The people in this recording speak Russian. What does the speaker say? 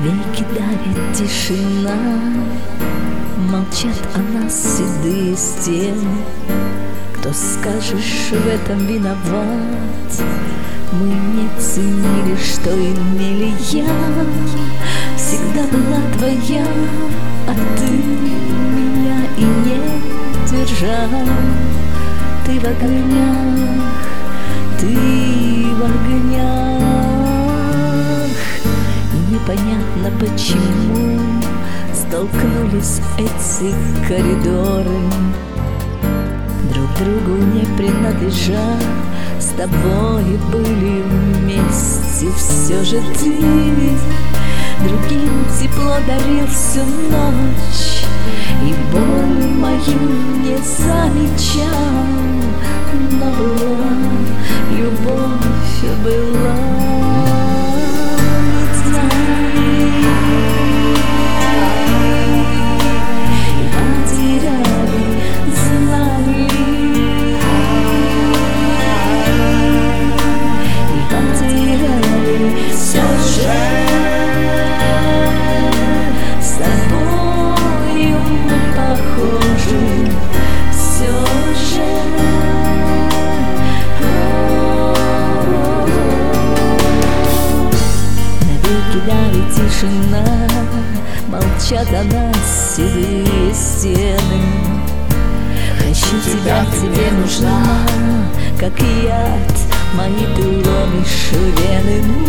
Навеки давит тишина, молчат о нас седые стены. Кто, скажешь, в этом виноват? Мы не ценили, что имели. Я всегда была твоя, а ты меня и не держал. Ты в огнях, ты в огнях. И непонятно, почему столкнулись эти коридоры, друг другу не принадлежа. С тобой были вместе, все же ты другим тепло дарил всю ночь, и боль мою не замечал. Но была любовь, была. Давит тишина, молчат о нас седые стены. Хочу тебя, тебе нужна, как яд, мои ты ломишь вены.